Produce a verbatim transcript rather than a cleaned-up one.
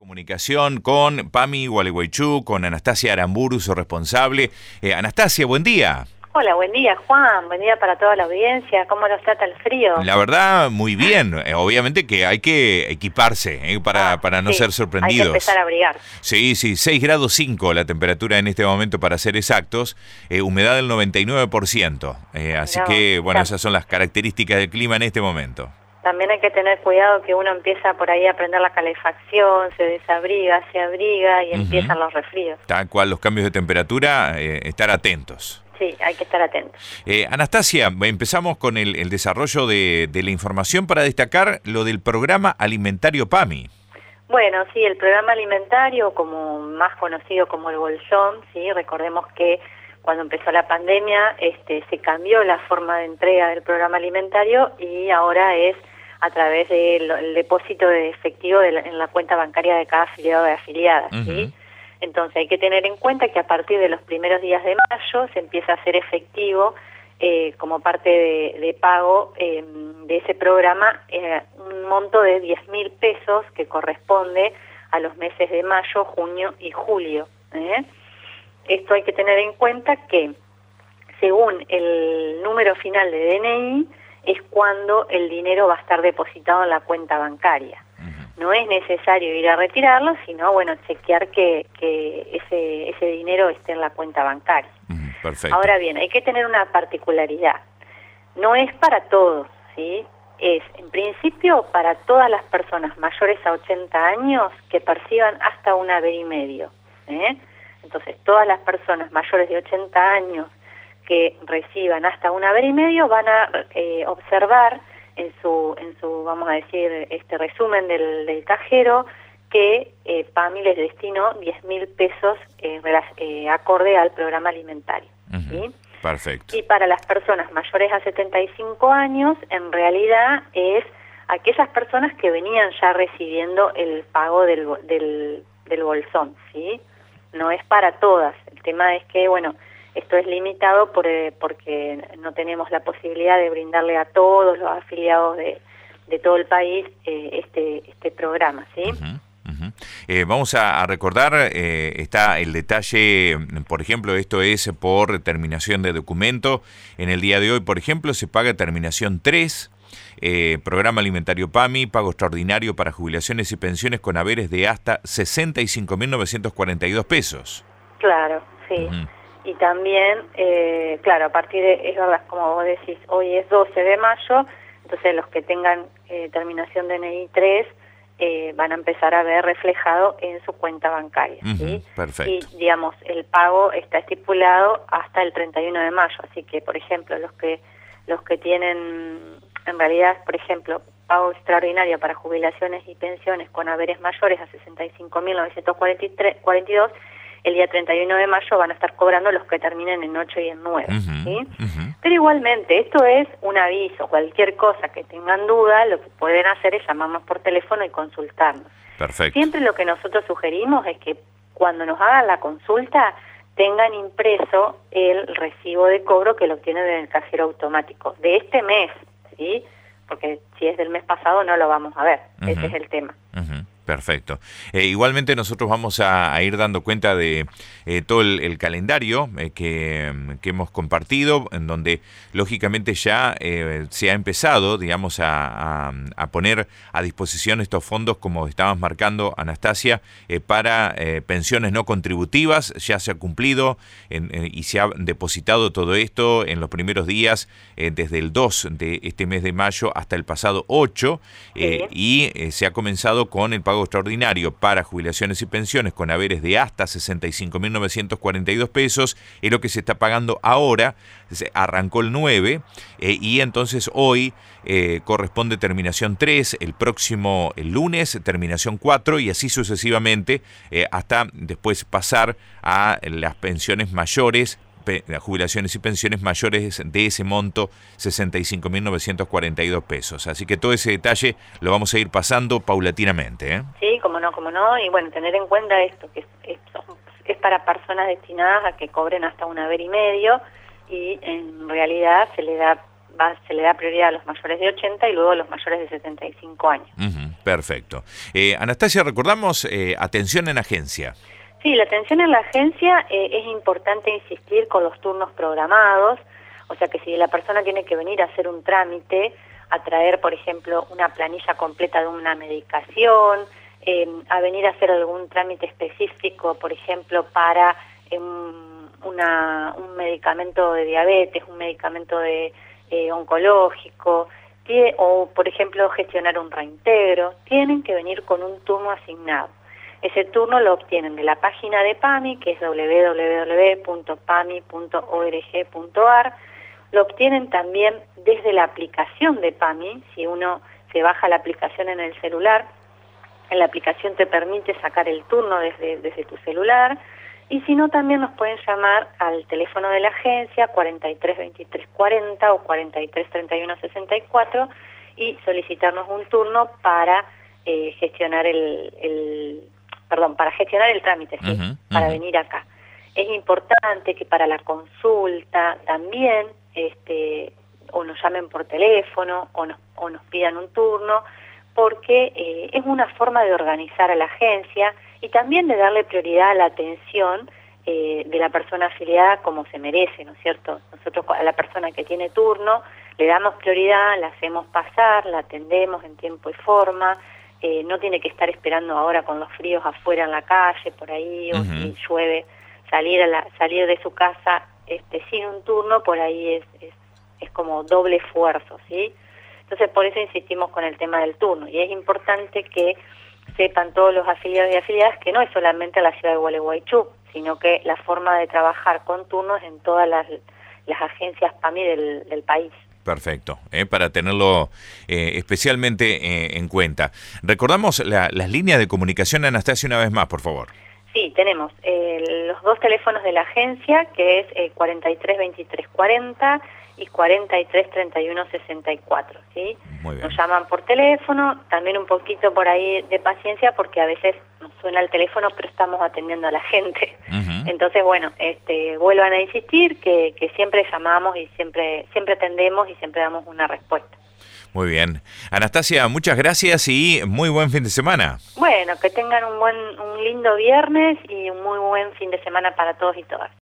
Comunicación con Pami Gualeguaychú, con Anastasia Aramburu, su responsable. Eh, Anastasia, buen día. Hola, buen día, Juan. Buen día para toda la audiencia. ¿Cómo los trata el frío? La verdad, muy bien. Eh, obviamente que hay que equiparse eh, para, ah, para no sí, ser sorprendidos. Hay que empezar a abrigar. Sí, sí, seis grados cinco la temperatura en este momento para ser exactos. Eh, humedad del noventa y nueve por ciento. Eh, así No, que, bueno, ya. esas son las características del clima en este momento. También hay que tener cuidado que uno empieza por ahí a prender la calefacción, se desabriga, se abriga y uh-huh. empiezan los resfríos. Tal cual, los cambios de temperatura, eh, estar atentos. Sí, hay que estar atentos. Eh, Anastasia, empezamos con el, el desarrollo de, de la información para destacar lo del programa alimentario PAMI. Bueno, sí, el programa alimentario, como más conocido como el Bolsón, sí, recordemos que cuando empezó la pandemia este, se cambió la forma de entrega del programa alimentario y ahora es a través del depósito de efectivo de la, en la cuenta bancaria de cada afiliado de afiliadas, uh-huh. ¿sí? Entonces hay que tener en cuenta que a partir de los primeros días de mayo se empieza a hacer efectivo eh, como parte de, de pago eh, de ese programa eh, un monto de diez mil pesos que corresponde a los meses de mayo, junio y julio. ¿eh? Esto hay que tener en cuenta que según el número final de D N I es cuando el dinero va a estar depositado en la cuenta bancaria. No es necesario ir a retirarlo, sino, bueno, chequear que, que ese, ese dinero esté en la cuenta bancaria. Mm, perfecto. Ahora bien, hay que tener una particularidad. No es para todos, ¿sí? Es, en principio, para todas las personas mayores a ochenta años que perciban hasta un haber y medio. ¿eh? Entonces, todas las personas mayores de ochenta años que reciban hasta un haber y medio van a eh, observar en su, en su, vamos a decir, este resumen del, del cajero, que eh, PAMI les destinó diez mil pesos eh, eh, acorde al programa alimentario. Uh-huh. ¿sí? Perfecto. Y para las personas mayores a setenta y cinco años, en realidad es aquellas personas que venían ya recibiendo el pago del, del, del bolsón, ¿sí? No es para todas. El tema es que, bueno, esto es limitado por, eh, porque no tenemos la posibilidad de brindarle a todos los afiliados de, de todo el país eh, este, este programa, ¿sí? Uh-huh, uh-huh. Eh, vamos a, a recordar, eh, está el detalle, por ejemplo, esto es por terminación de documento. En el día de hoy, por ejemplo, se paga terminación tres, eh, programa alimentario PAMI, pago extraordinario para jubilaciones y pensiones con haberes de hasta sesenta y cinco mil novecientos cuarenta y dos pesos. Claro, sí. Uh-huh. Y también, eh, claro, a partir de, es verdad, como vos decís, hoy es doce de mayo, entonces los que tengan eh, terminación de D N I tres eh, van a empezar a ver reflejado en su cuenta bancaria. Uh-huh, ¿sí? Perfecto. Y, digamos, el pago está estipulado hasta el treinta y uno de mayo, así que, por ejemplo, los que los que tienen, en realidad, por ejemplo, pago extraordinario para jubilaciones y pensiones con haberes mayores a sesenta y cinco mil novecientos cuarenta y dos, el día treinta y uno de mayo van a estar cobrando los que terminen en ocho y en nueve. Uh-huh, ¿sí? uh-huh. Pero igualmente, esto es un aviso. Cualquier cosa que tengan duda, lo que pueden hacer es llamarnos por teléfono y consultarnos. Perfecto. Siempre lo que nosotros sugerimos es que cuando nos hagan la consulta tengan impreso el recibo de cobro que lo tienen en el cajero automático de este mes, ¿sí? Porque si es del mes pasado no lo vamos a ver. Uh-huh. Ese es el tema. Uh-huh. Perfecto. Eh, igualmente nosotros vamos a, a ir dando cuenta de eh, todo el, el calendario eh, que, que hemos compartido, en donde lógicamente ya eh, se ha empezado, digamos, a, a, a poner a disposición estos fondos, como estabas marcando, Anastasia, eh, para eh, pensiones no contributivas. Ya se ha cumplido en, en, y se ha depositado todo esto en los primeros días, eh, desde el dos de este mes de mayo hasta el pasado ocho, eh, sí. y eh, se ha comenzado con el pago extraordinario para jubilaciones y pensiones con haberes de hasta sesenta y cinco mil novecientos cuarenta y dos pesos, es lo que se está pagando ahora. Se arrancó el nueve eh, y entonces hoy eh, corresponde terminación tres, el próximo el lunes terminación cuatro y así sucesivamente eh, hasta después pasar a las pensiones mayores, jubilaciones y pensiones mayores de ese monto, sesenta y cinco mil novecientos cuarenta y dos pesos. Así que todo ese detalle lo vamos a ir pasando paulatinamente, ¿eh? Sí, como no, como no, y bueno, tener en cuenta esto, que es, es, es para personas destinadas a que cobren hasta un haber y medio, y en realidad se le da va, se le da prioridad a los mayores de ochenta y luego a los mayores de setenta y cinco años. Uh-huh. Perfecto. Eh, Anastasia, recordamos eh, atención en agencia. Sí, la atención en la agencia eh, es importante insistir con los turnos programados, o sea que si la persona tiene que venir a hacer un trámite, a traer, por ejemplo, una planilla completa de una medicación, eh, a venir a hacer algún trámite específico, por ejemplo, para eh, una, un medicamento de diabetes, un medicamento de eh, oncológico, tiene, o, por ejemplo, gestionar un reintegro, tienen que venir con un turno asignado. Ese turno lo obtienen de la página de PAMI, que es doble u doble u doble u punto pami punto org punto ar. Lo obtienen también desde la aplicación de PAMI. Si uno se baja la aplicación en el celular, en la aplicación te permite sacar el turno desde, desde tu celular. Y si no, también nos pueden llamar al teléfono de la agencia cuarenta y tres veintitrés cuarenta o cuarenta y tres treinta y uno sesenta y cuatro y solicitarnos un turno para eh, gestionar el... el perdón, para gestionar el trámite, ¿sí? Uh-huh, para uh-huh. venir acá. Es importante que para la consulta también este, o nos llamen por teléfono o nos, o nos pidan un turno, porque eh, es una forma de organizar a la agencia y también de darle prioridad a la atención eh, de la persona afiliada como se merece, ¿no es cierto? Nosotros a la persona que tiene turno le damos prioridad, la hacemos pasar, la atendemos en tiempo y forma. Eh, no tiene que estar esperando ahora con los fríos afuera en la calle, por ahí, uh-huh. o si llueve, salir a la, salir de su casa este, sin un turno, por ahí es, es, es como doble esfuerzo, ¿sí? Entonces, por eso insistimos con el tema del turno. Y es importante que sepan todos los afiliados y afiliadas que no es solamente la ciudad de Gualeguaychú, sino que la forma de trabajar con turnos en todas las, las agencias PAMI del, del país. Perfecto, eh, para tenerlo eh, especialmente eh, en cuenta. Recordamos la, las líneas de comunicación, Anastasia, una vez más, por favor. Sí, tenemos eh, los dos teléfonos de la agencia, que es eh, cuarenta y tres veintitrés cuarenta y cuarenta y tres treinta y uno sesenta y cuatro, ¿sí? Muy bien. Nos llaman por teléfono, también un poquito por ahí de paciencia, porque a veces nos suena el teléfono, pero estamos atendiendo a la gente. Uh-huh. Entonces, bueno, este, vuelvan a insistir que, que siempre llamamos y siempre, siempre atendemos y siempre damos una respuesta. Muy bien. Anastasia, muchas gracias y muy buen fin de semana. Bueno, que tengan un buen, un lindo viernes y un muy buen fin de semana para todos y todas.